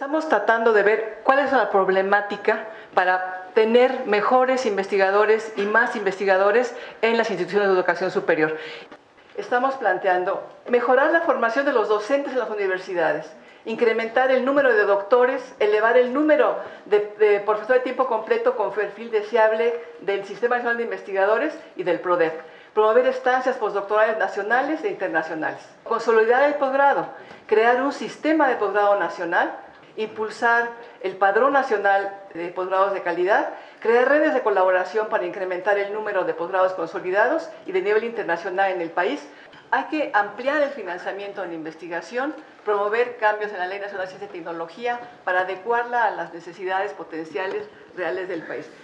Estamos tratando de ver cuál es la problemática para tener mejores investigadores y más investigadores en las instituciones de educación superior. Estamos planteando mejorar la formación de los docentes en las universidades, incrementar el número de doctores, elevar el número de profesores de tiempo completo con perfil deseable del Sistema Nacional de Investigadores y del PRODEP. Promover estancias postdoctorales nacionales e internacionales. Consolidar el posgrado, crear un sistema de posgrado nacional, impulsar el Padrón Nacional de Posgrados de Calidad, crear redes de colaboración para incrementar el número de posgrados consolidados y de nivel internacional en el país. Hay que ampliar el financiamiento en la investigación, promover cambios en la Ley Nacional de Ciencia y Tecnología para adecuarla a las necesidades potenciales reales del país.